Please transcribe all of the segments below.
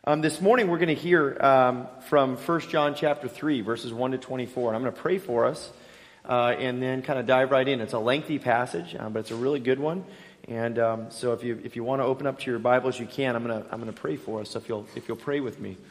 This morning we're going to hear from 1 John chapter 3, verses 1 to 24. And I'm going to pray for us and then kind of dive right in. It's a lengthy passage, but it's a really good one. And so if you want to open up to your Bibles, you can. I'm going to pray for us, so if you'll pray with me.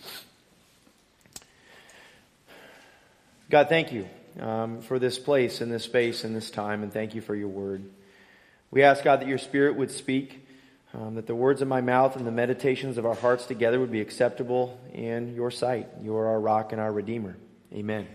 God, thank you for this place and this space and this time, and thank you for your word. We ask, God, that your Spirit would speak, that the words of my mouth and the meditations of our hearts together would be acceptable in your sight. You are our rock and our Redeemer. Amen.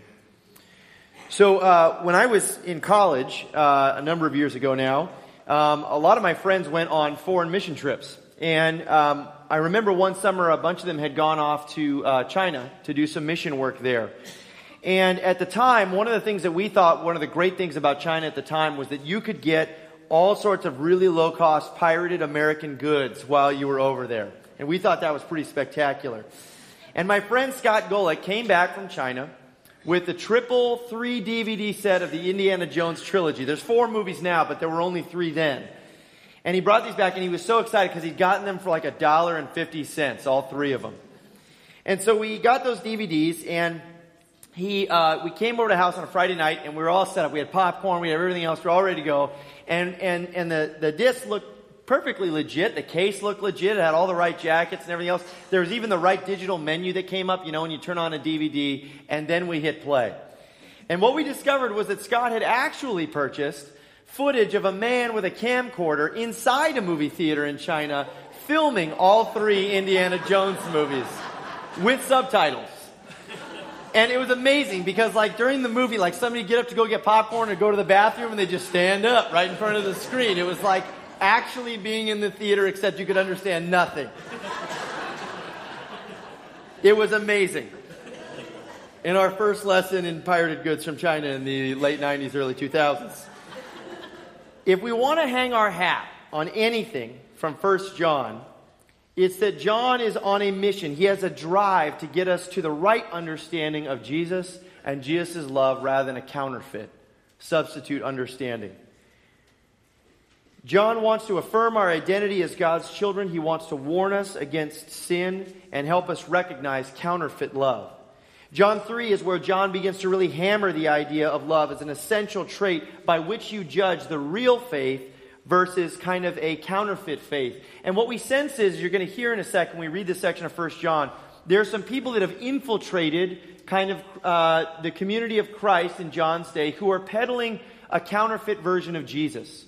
So when I was in college a number of years ago now, a lot of my friends went on foreign mission trips. And I remember one summer a bunch of them had gone off to China to do some mission work there. And at the time, one of the things that we thought, one of the great things about China at the time was that you could get all sorts of really low-cost pirated American goods while you were over there. And we thought that was pretty spectacular. And my friend Scott Golick came back from China with the triple 3 DVD set of the Indiana Jones trilogy. There's 4 movies now, but there were only 3 then. And he brought these back, and he was so excited because he'd gotten them for like $1.50, all 3 of them. And so we got those DVDs, and we came over to the house on a Friday night, and we were all set up. We had popcorn, we had everything else, we were all ready to go. And the disc looked perfectly legit. The case looked legit. It had all the right jackets and everything else. There was even the right digital menu that came up, when you turn on a DVD, and then we hit play. And what we discovered was that Scott had actually purchased footage of a man with a camcorder inside a movie theater in China filming all 3 Indiana Jones movies with subtitles. And it was amazing because, during the movie, somebody would get up to go get popcorn or go to the bathroom and they just stand up right in front of the screen. It was like actually being in the theater, except you could understand nothing. It was amazing. In our first lesson in pirated goods from China in the late 90s, early 2000s. If we want to hang our hat on anything from 1 John, it's that John is on a mission. He has a drive to get us to the right understanding of Jesus and Jesus' love rather than a counterfeit, substitute understanding. John wants to affirm our identity as God's children. He wants to warn us against sin and help us recognize counterfeit love. John 3 is where John begins to really hammer the idea of love as an essential trait by which you judge the real faith versus kind of a counterfeit faith. And what we sense is, you're going to hear in a second, when we read this section of 1 John, there are some people that have infiltrated kind of the community of Christ in John's day who are peddling a counterfeit version of Jesus.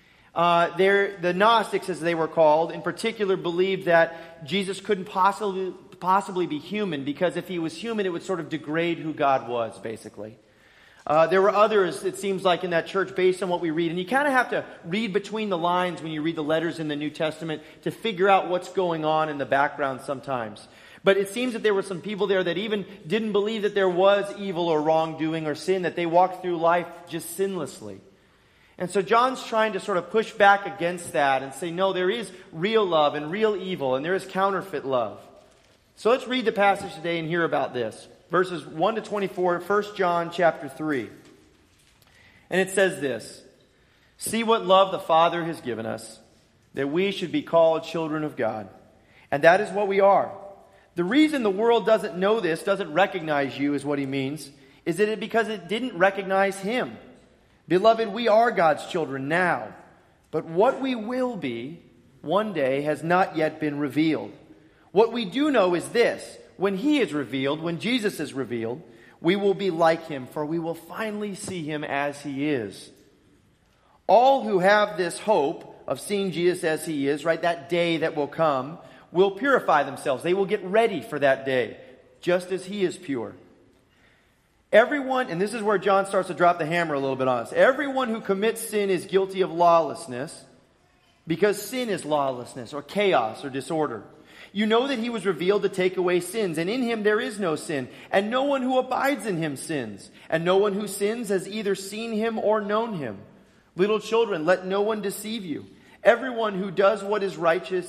The Gnostics, as they were called, in particular believed that Jesus couldn't possibly be human, because if he was human, it would sort of degrade who God was, basically. There were others, it seems like, in that church based on what we read. And you kind of have to read between the lines when you read the letters in the New Testament to figure out what's going on in the background sometimes. But it seems that there were some people there that even didn't believe that there was evil or wrongdoing or sin, that they walked through life just sinlessly. And so John's trying to sort of push back against that and say, no, there is real love and real evil, and there is counterfeit love. So let's read the passage today and hear about this. Verses 1 to 24, 1 John chapter 3. And it says this: "See what love the Father has given us, that we should be called children of God. And that is what we are. The reason the world doesn't know this, doesn't recognize you, is what he means, is that because it didn't recognize him. Beloved, we are God's children now. But what we will be one day has not yet been revealed. What we do know is this: when he is revealed, when Jesus is revealed, we will be like him, for we will finally see him as he is. All who have this hope of seeing Jesus as he is, right, that day that will come, will purify themselves. They will get ready for that day, just as he is pure. Everyone," and this is where John starts to drop the hammer a little bit on us, "everyone who commits sin is guilty of lawlessness, because sin is lawlessness or chaos or disorder. You know that he was revealed to take away sins, and in him there is no sin, and no one who abides in him sins. And no one who sins has either seen him or known him. Little children, let no one deceive you. Everyone who does what is righteous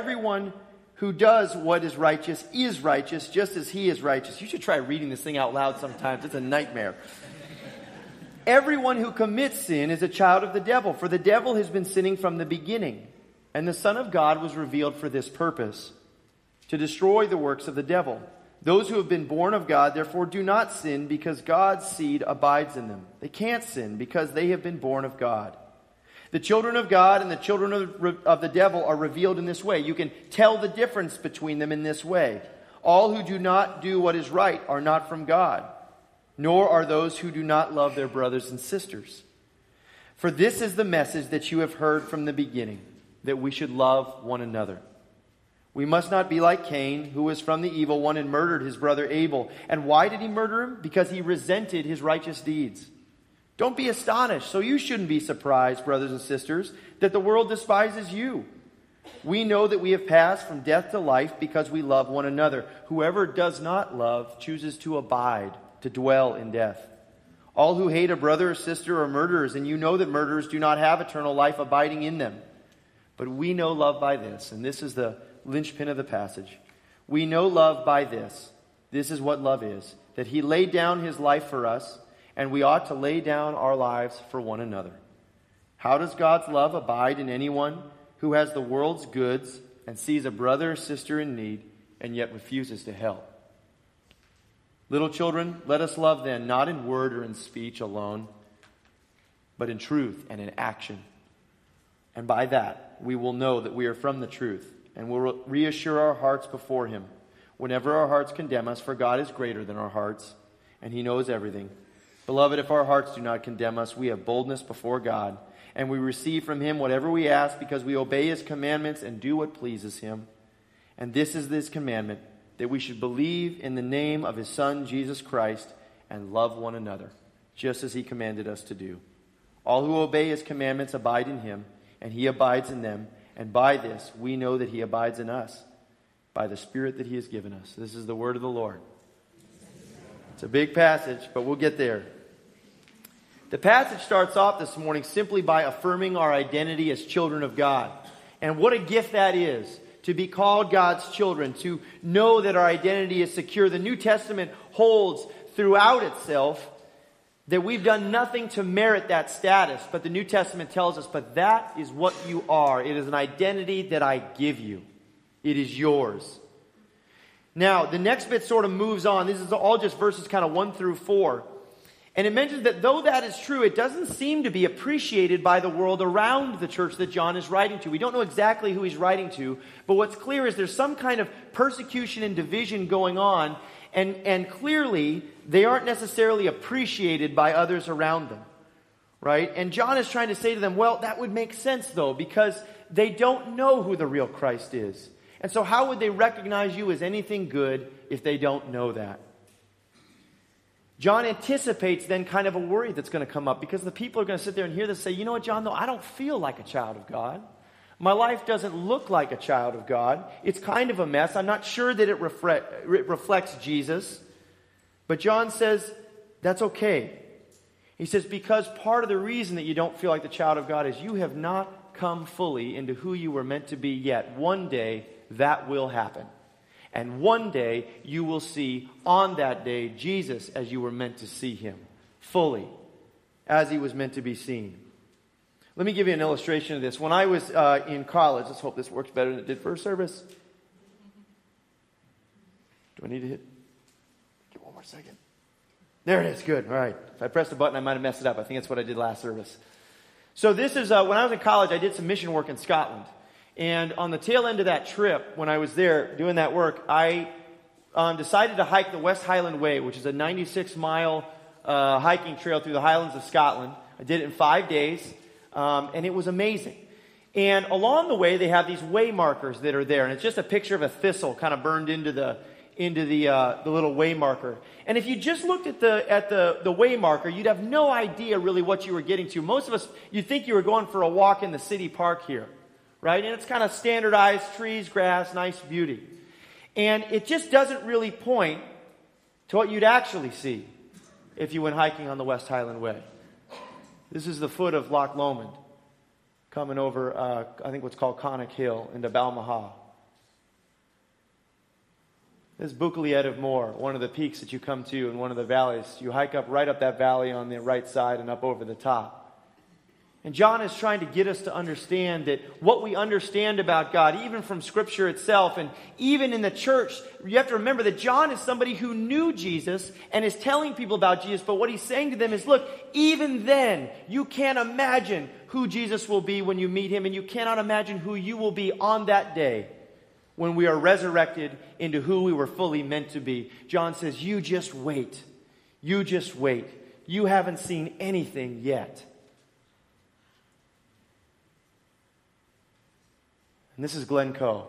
is righteous, just as he is righteous." You should try reading this thing out loud sometimes. It's a nightmare. "Everyone who commits sin is a child of the devil, for the devil has been sinning from the beginning. And the Son of God was revealed for this purpose, to destroy the works of the devil. Those who have been born of God, therefore, do not sin because God's seed abides in them. They can't sin because they have been born of God. The children of God and the children of the devil are revealed in this way. You can tell the difference between them in this way. All who do not do what is right are not from God, nor are those who do not love their brothers and sisters. For this is the message that you have heard from the beginning, that we should love one another. We must not be like Cain, who was from the evil one and murdered his brother Abel. And why did he murder him? Because he resented his righteous deeds. Don't be astonished, so you shouldn't be surprised, brothers and sisters, that the world despises you. We know that we have passed from death to life because we love one another. Whoever does not love chooses to abide, to dwell in death. All who hate a brother or sister are murderers, and you know that murderers do not have eternal life abiding in them. But we know love by this, and this is the linchpin of the passage. We know love by this. This is what love is, that he laid down his life for us, and we ought to lay down our lives for one another. How does God's love abide in anyone who has the world's goods and sees a brother or sister in need and yet refuses to help? Little children, let us love then, not in word or in speech alone, but in truth and in action. And by that, we will know that we are from the truth, and will reassure our hearts before him whenever our hearts condemn us, for God is greater than our hearts, and he knows everything. Beloved, if our hearts do not condemn us, we have boldness before God, and we receive from him whatever we ask, because we obey his commandments and do what pleases him. And this is his commandment, that we should believe in the name of his Son, Jesus Christ, and love one another, just as he commanded us to do. All who obey his commandments abide in him, and he abides in them. And by this we know that he abides in us, by the Spirit that he has given us. This is the word of the Lord. It's a big passage, but we'll get there. The passage starts off this morning simply by affirming our identity as children of God. And what a gift that is, to be called God's children, to know that our identity is secure. The New Testament holds throughout itself that we've done nothing to merit that status. But the New Testament tells us, but that is what you are. It is an identity that I give you. It is yours. Now, the next bit sort of moves on. This is all just verses kind of 1 through 4. And it mentions that though that is true, it doesn't seem to be appreciated by the world around the church that John is writing to. We don't know exactly who he's writing to, but what's clear is there's some kind of persecution and division going on, and clearly they aren't necessarily appreciated by others around them, right? And John is trying to say to them, well, that would make sense though, because they don't know who the real Christ is. And so how would they recognize you as anything good if they don't know that? John anticipates then kind of a worry that's going to come up, because the people are going to sit there and hear this and say, you know what, John, though, I don't feel like a child of God. My life doesn't look like a child of God. It's kind of a mess. I'm not sure that it reflects Jesus. But John says, that's okay. He says, because part of the reason that you don't feel like the child of God is you have not come fully into who you were meant to be yet. One day, that will happen. And one day, you will see on that day Jesus as you were meant to see him, fully, as he was meant to be seen. Let me give you an illustration of this. When I was in college, let's hope this works better than it did first service. Do I need to hit? Give one more second. There it is. Good. All right. If I pressed a button, I might have messed it up. I think that's what I did last service. So this is, when I was in college, I did some mission work in Scotland. And on the tail end of that trip, when I was there doing that work, I decided to hike the West Highland Way, which is a 96-mile hiking trail through the Highlands of Scotland. I did it in 5 days, and it was amazing. And along the way, they have these way markers that are there, and it's just a picture of a thistle kind of burned into the little way marker. And if you just looked at the way marker, you'd have no idea really what you were getting to. Most of us, you'd think you were going for a walk in the city park here. Right? And it's kind of standardized trees, grass, nice beauty. And it just doesn't really point to what you'd actually see if you went hiking on the West Highland Way. This is the foot of Loch Lomond, coming over, I think what's called Connick Hill, into Balmaha. This is Buccleuch of Moor, one of the peaks that you come to in one of the valleys. You hike up right up that valley on the right side and up over the top. And John is trying to get us to understand that what we understand about God, even from Scripture itself, and even in the church, you have to remember that John is somebody who knew Jesus and is telling people about Jesus, but what he's saying to them is, look, even then, you can't imagine who Jesus will be when you meet him, and you cannot imagine who you will be on that day when we are resurrected into who we were fully meant to be. John says, you just wait. You just wait. You haven't seen anything yet. And this is Glenn Coe.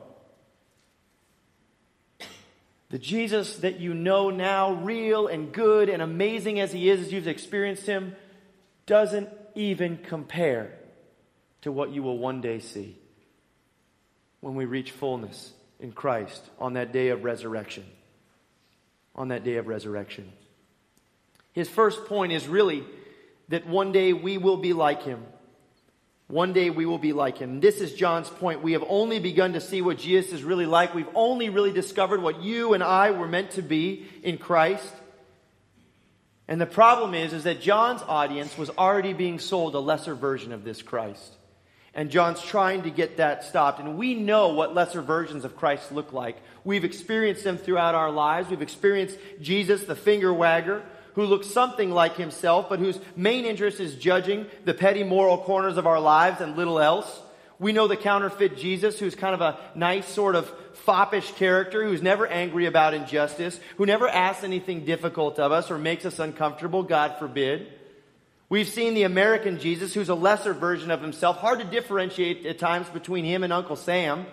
The Jesus that you know now, real and good and amazing as he is, as you've experienced him, doesn't even compare to what you will one day see when we reach fullness in Christ on that day of resurrection. On that day of resurrection. His first point is really that one day we will be like him. One day we will be like him. This is John's point. We have only begun to see what Jesus is really like. We've only really discovered what you and I were meant to be in Christ. And the problem is that John's audience was already being sold a lesser version of this Christ. And John's trying to get that stopped. And we know what lesser versions of Christ look like. We've experienced them throughout our lives. We've experienced Jesus, the finger wagger, who looks something like himself, but whose main interest is judging the petty moral corners of our lives and little else. We know the counterfeit Jesus, who's kind of a nice sort of foppish character, who's never angry about injustice, who never asks anything difficult of us or makes us uncomfortable, God forbid. We've seen the American Jesus, who's a lesser version of himself, hard to differentiate at times between him and Uncle Sam.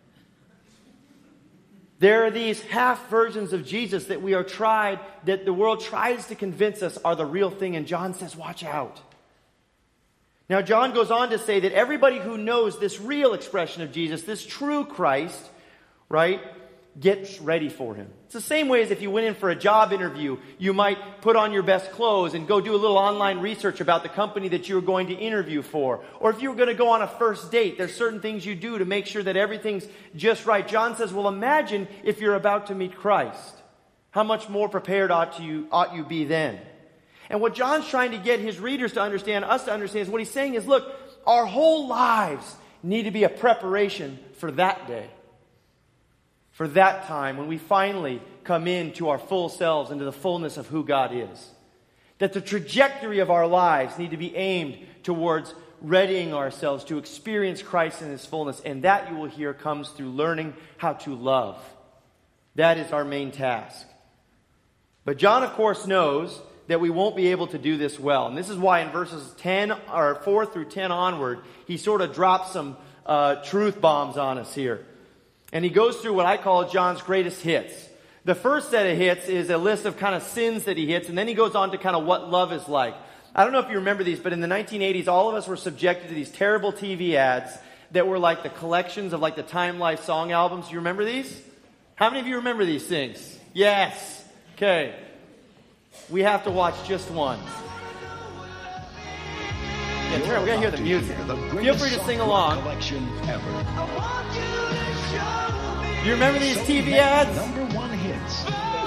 There are these half versions of Jesus that that the world tries to convince us are the real thing, and John says, watch out. Now, John goes on to say that everybody who knows this real expression of Jesus, this true Christ, right, gets ready for him. It's the same way as if you went in for a job interview, you might put on your best clothes and go do a little online research about the company that you were going to interview for. Or if you were going to go on a first date, there's certain things you do to make sure that everything's just right. John says, well, imagine if you're about to meet Christ. How much more prepared ought you be then? And what John's trying to get his readers to understand, us to understand, is what he's saying is, look, our whole lives need to be a preparation for that day. For that time when we finally come into our full selves, into the fullness of who God is. That the trajectory of our lives need to be aimed towards readying ourselves to experience Christ in his fullness. And that, you will hear, comes through learning how to love. That is our main task. But John, of course, knows that we won't be able to do this well. And this is why in verses 4 through 10 onward, he sort of drops some truth bombs on us here. And he goes through what I call John's greatest hits. The first set of hits is a list of kind of sins that he hits, and then he goes on to kind of what love is like. I don't know if you remember these, but in the 1980s, all of us were subjected to these terrible TV ads that were like the collections of like the Time Life song albums. Do you remember these? How many of you remember these things? Yes. Okay. We have to watch just one. Yeah, turn, we gotta hear the music. Feel free to sing along. You remember these TV ads? Number one hits.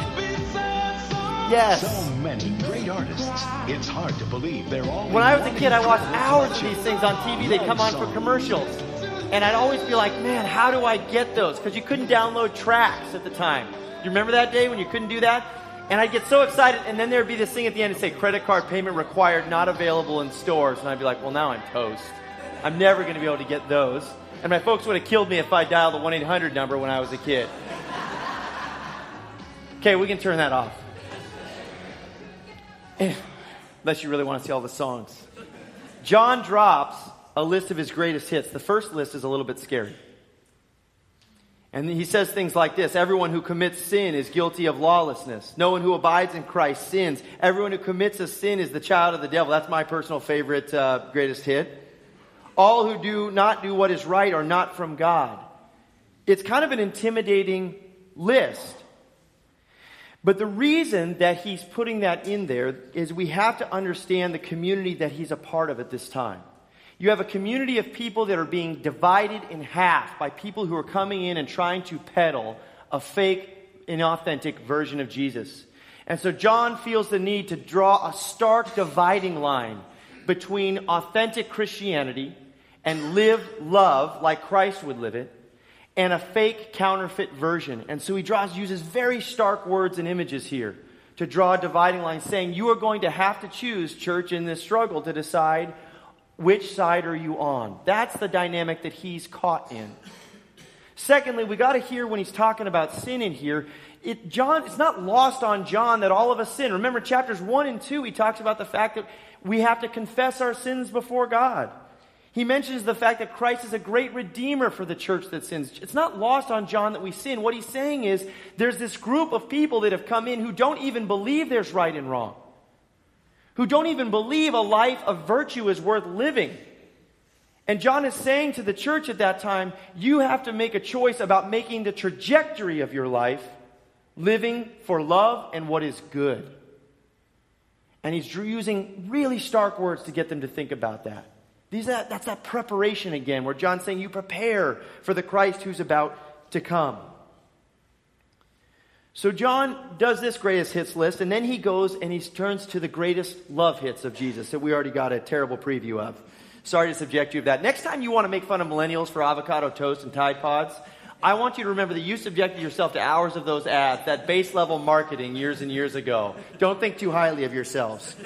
Yes. So many great artists. It's hard to believe they're all. When I was a kid, I watched hours of these things on TV. They'd come on for commercials. And I'd always be like, man, how do I get those? Because you couldn't download tracks at the time. Do you remember that day when you couldn't do that? And I'd get so excited, and then there'd be this thing at the end that say, credit card payment required, not available in stores. And I'd be like, well, now I'm toast. I'm never going to be able to get those. And my folks would have killed me if I dialed the 1-800 number when I was a kid. Okay, we can turn that off. Unless you really want to see all the songs. John drops a list of his greatest hits. The first list is a little bit scary. And he says things like this: everyone who commits sin is guilty of lawlessness. No one who abides in Christ sins. Everyone who commits a sin is the child of the devil. That's my personal favorite greatest hit. All who do not do what is right are not from God. It's kind of an intimidating list. But the reason that he's putting that in there is we have to understand the community that he's a part of at this time. You have a community of people that are being divided in half by people who are coming in and trying to peddle a fake, inauthentic version of Jesus. And so John feels the need to draw a stark dividing line between authentic Christianity and live love like Christ would live it, and a fake counterfeit version. And so he uses very stark words and images here to draw a dividing line, saying you are going to have to choose, church, in this struggle to decide which side are you on. That's the dynamic that he's caught in. Secondly, we got to hear when he's talking about sin in here, it's not lost on John that all of us sin. Remember chapters 1 and 2, he talks about the fact that we have to confess our sins before God. He mentions the fact that Christ is a great redeemer for the church that sins. It's not lost on John that we sin. What he's saying is there's this group of people that have come in who don't even believe there's right and wrong, who don't even believe a life of virtue is worth living. And John is saying to the church at that time, you have to make a choice about making the trajectory of your life living for love and what is good. And he's using really stark words to get them to think about that. That's that preparation again, where John's saying you prepare for the Christ who's about to come. So John does this greatest hits list, and then he goes and he turns to the greatest love hits of Jesus that we already got a terrible preview of. Sorry to subject you to that. Next time you want to make fun of millennials for avocado toast and Tide Pods, I want you to remember that you subjected yourself to hours of those ads, that base level marketing years and years ago. Don't think too highly of yourselves.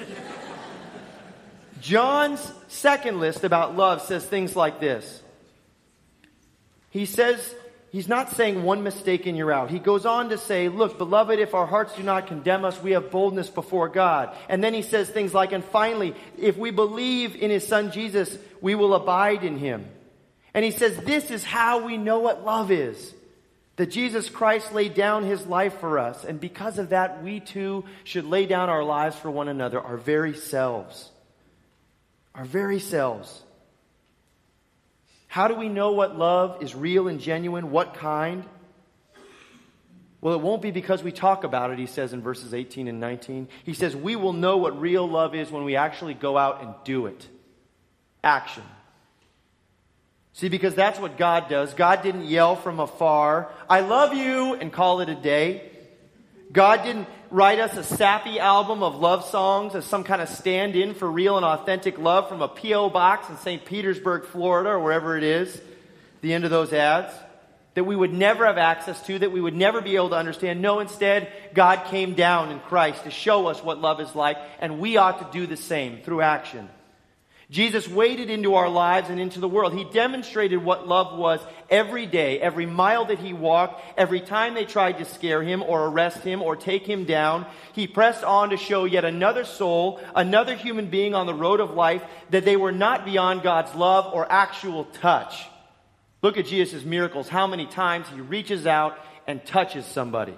John's second list about love says things like this. He says, he's not saying one mistake and you're out. He goes on to say, look, beloved, if our hearts do not condemn us, we have boldness before God. And then he says things like, and finally, if we believe in his son Jesus, we will abide in him. And he says, this is how we know what love is. That Jesus Christ laid down his life for us. And because of that, we too should lay down our lives for one another, our very selves. Our very selves. How do we know what love is real and genuine? What kind? Well, it won't be because we talk about it, he says in verses 18 and 19. He says, we will know what real love is when we actually go out and do it. Action. See, because that's what God does. God didn't yell from afar, I love you, and call it a day. God didn't write us a sappy album of love songs as some kind of stand-in for real and authentic love from a P.O. box in St. Petersburg, Florida, or wherever it is, the end of those ads, that we would never have access to, that we would never be able to understand. No, instead, God came down in Christ to show us what love is like, and we ought to do the same through action. Jesus waded into our lives and into the world. He demonstrated what love was every day, every mile that he walked, every time they tried to scare him or arrest him or take him down. He pressed on to show yet another soul, another human being on the road of life, that they were not beyond God's love or actual touch. Look at Jesus' miracles, how many times he reaches out and touches somebody.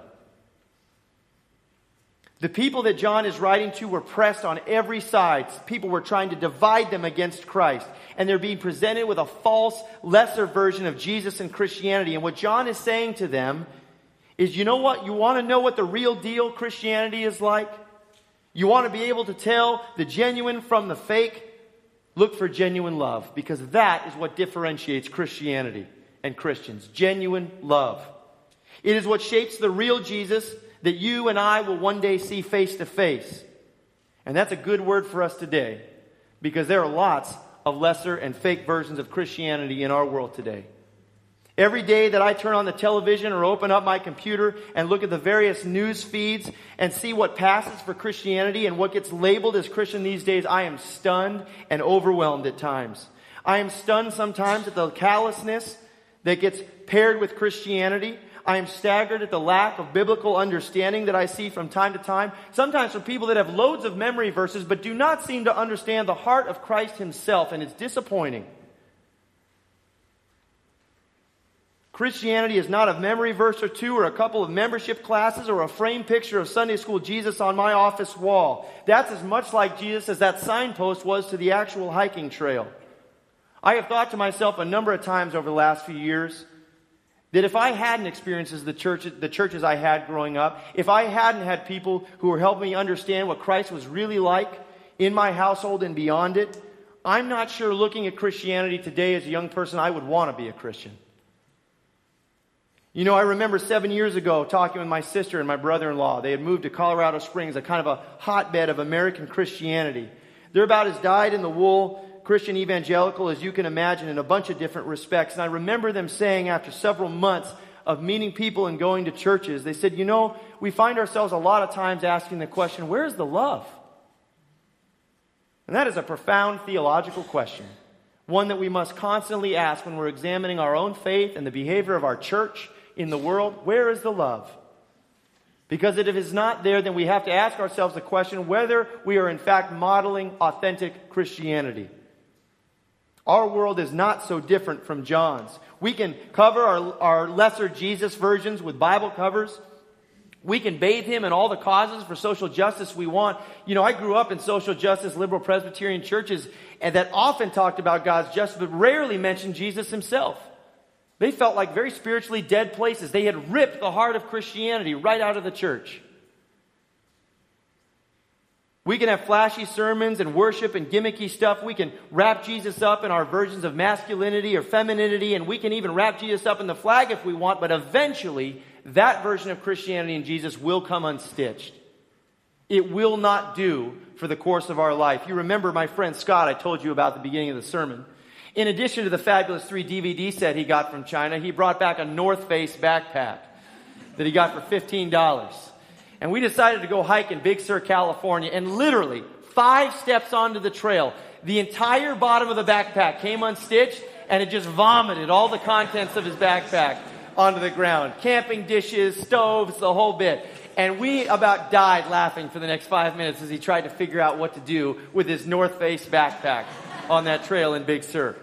The people that John is writing to were pressed on every side. People were trying to divide them against Christ. And they're being presented with a false, lesser version of Jesus and Christianity. And what John is saying to them is, you know what? You want to know what the real deal Christianity is like? You want to be able to tell the genuine from the fake? Look for genuine love, because that is what differentiates Christianity and Christians. Genuine love. It is what shapes the real Jesus that you and I will one day see face to face. And that's a good word for us today, because there are lots of lesser and fake versions of Christianity in our world today. Every day that I turn on the television or open up my computer and look at the various news feeds and see what passes for Christianity and what gets labeled as Christian these days, I am stunned and overwhelmed at times. I am stunned sometimes at the callousness that gets paired with Christianity. I am staggered at the lack of biblical understanding that I see from time to time. Sometimes from people that have loads of memory verses but do not seem to understand the heart of Christ himself, and it's disappointing. Christianity is not a memory verse or two or a couple of membership classes or a framed picture of Sunday school Jesus on my office wall. That's as much like Jesus as that signpost was to the actual hiking trail. I have thought to myself a number of times over the last few years that if I hadn't experienced the churches I had growing up, if I hadn't had people who were helping me understand what Christ was really like in my household and beyond it, I'm not sure looking at Christianity today as a young person I would want to be a Christian. You know, I remember 7 years ago talking with my sister and my brother-in-law. They had moved to Colorado Springs, a kind of a hotbed of American Christianity. They're about as dyed-in-the-wool Christian evangelical as you can imagine in a bunch of different respects. And I remember them saying after several months of meeting people and going to churches, they said, we find ourselves a lot of times asking the question, where's the love? And that is a profound theological question. One that we must constantly ask when we're examining our own faith and the behavior of our church in the world. Where is the love? Because if it is not there, then we have to ask ourselves the question whether we are in fact modeling authentic Christianity. Our world is not so different from John's. We can cover our lesser Jesus versions with Bible covers. We can bathe him in all the causes for social justice we want. I grew up in social justice liberal Presbyterian churches and that often talked about God's justice but rarely mentioned Jesus himself. They felt like very spiritually dead places. They had ripped the heart of Christianity right out of the church. We can have flashy sermons and worship and gimmicky stuff. We can wrap Jesus up in our versions of masculinity or femininity, and we can even wrap Jesus up in the flag if we want, but eventually that version of Christianity and Jesus will come unstitched. It will not do for the course of our life. You remember my friend Scott I told you about at the beginning of the sermon. In addition to the Fabulous 3 DVD set he got from China, he brought back a North Face backpack that he got for $15. And we decided to go hike in Big Sur, California, and literally 5 steps onto the trail, the entire bottom of the backpack came unstitched, and it just vomited all the contents of his backpack onto the ground. Camping dishes, stoves, the whole bit. And we about died laughing for the next 5 minutes as he tried to figure out what to do with his North Face backpack on that trail in Big Sur.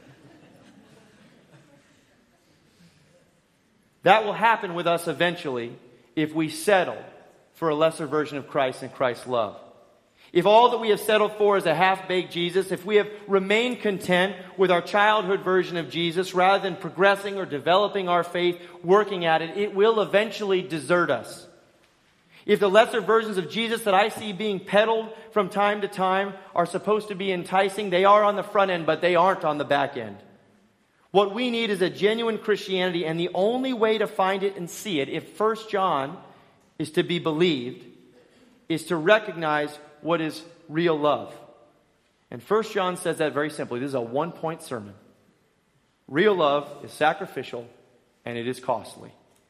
That will happen with us eventually if we settle for a lesser version of Christ and Christ's love. If all that we have settled for is a half-baked Jesus, if we have remained content with our childhood version of Jesus rather than progressing or developing our faith, working at it, it will eventually desert us. If the lesser versions of Jesus that I see being peddled from time to time are supposed to be enticing, they are on the front end, but they aren't on the back end. What we need is a genuine Christianity, and the only way to find it and see it, if 1 John is to be believed, is to recognize what is real love. And 1 John says that very simply. This is a one-point sermon. Real love is sacrificial and it is costly.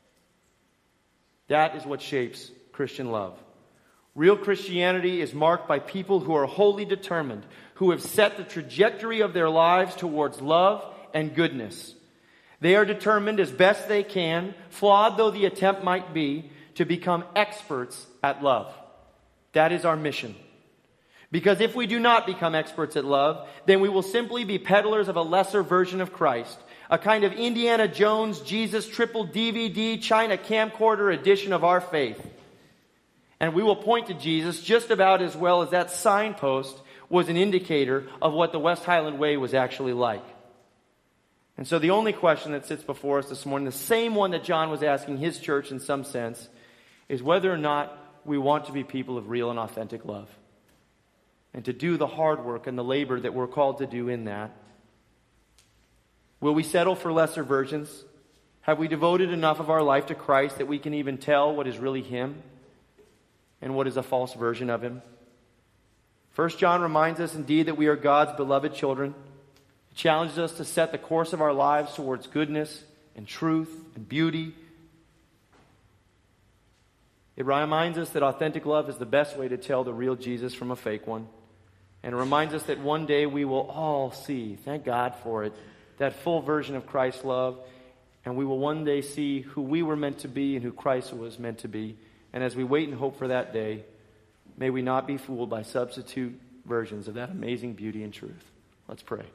That is what shapes Christian love. Real Christianity is marked by people who are wholly determined, who have set the trajectory of their lives towards love and goodness. They are determined as best they can, flawed though the attempt might be, to become experts at love. That is our mission. Because if we do not become experts at love, then we will simply be peddlers of a lesser version of Christ, a kind of Indiana Jones, Jesus triple DVD, China camcorder edition of our faith. And we will point to Jesus just about as well as that signpost was an indicator of what the West Highland Way was actually like. And so the only question that sits before us this morning, the same one that John was asking his church in some sense, is whether or not we want to be people of real and authentic love. And to do the hard work and the labor that we're called to do in that. Will we settle for lesser versions? Have we devoted enough of our life to Christ that we can even tell what is really Him and what is a false version of Him? 1 John reminds us indeed that we are God's beloved children. It challenges us to set the course of our lives towards goodness and truth and beauty. It reminds us that authentic love is the best way to tell the real Jesus from a fake one. And it reminds us that one day we will all see, thank God for it, that full version of Christ's love. And we will one day see who we were meant to be and who Christ was meant to be. And as we wait and hope for that day, may we not be fooled by substitute versions of that amazing beauty and truth. Let's pray.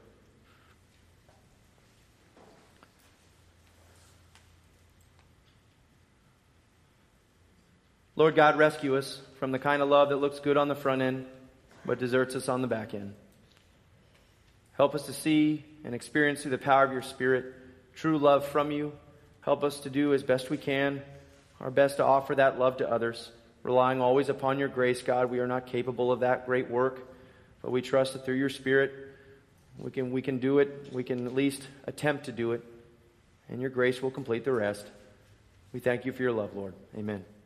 Lord God, rescue us from the kind of love that looks good on the front end, but deserts us on the back end. Help us to see and experience through the power of your Spirit true love from you. Help us to do as best we can, our best to offer that love to others, relying always upon your grace, God. We are not capable of that great work, but we trust that through your Spirit we can do it. We can at least attempt to do it, and your grace will complete the rest. We thank you for your love, Lord. Amen.